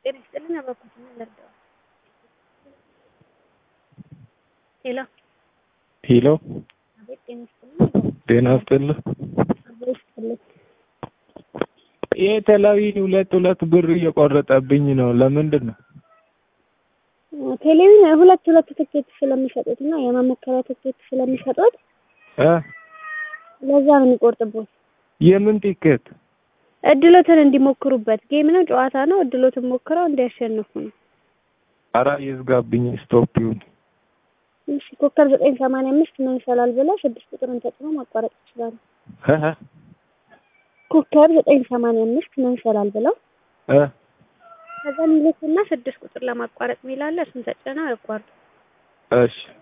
ጤና ይስጥልኝ አባባችን ልርዳው። ሄሎ አቤት ጤና ይስጥልኝ። ጤና ይስጥልኝ። አቤት ይስጥልኝ። የቴሌቪዥን ሁለት ብር እየቆረጠብኝ ነው። ለምንድን ነው? ቴሌቪዥን ሁለት ትኬት ስለሚሸጡትና የመሞከሪያ ትኬት ስለሚሸጡት ለዛ ነው የሚቆርጥብዎት። የምን ቲኬት? እድሎትን እንዲሞክሩበት ጌም ነው፣ ጨዋታ ነው። እድሎትን ሞክረው እንዲያሸንፉ ነው። ኧረ ይዝጋብኝ፣ ስቶፕ ይሁን። እሺ ኮከብ 985 ምን ይሻላል ብለው 6 ቁጥርን ተጭኖ ማቋረጥ ይችላሉ። ኮከብ 985 ምን ይሻላል ብለው ከዛ ሚሉትና 6 ቁጥር ለማቋረጥ ሚላለ እሱን ተጭነው ያቋርጡ። እሺ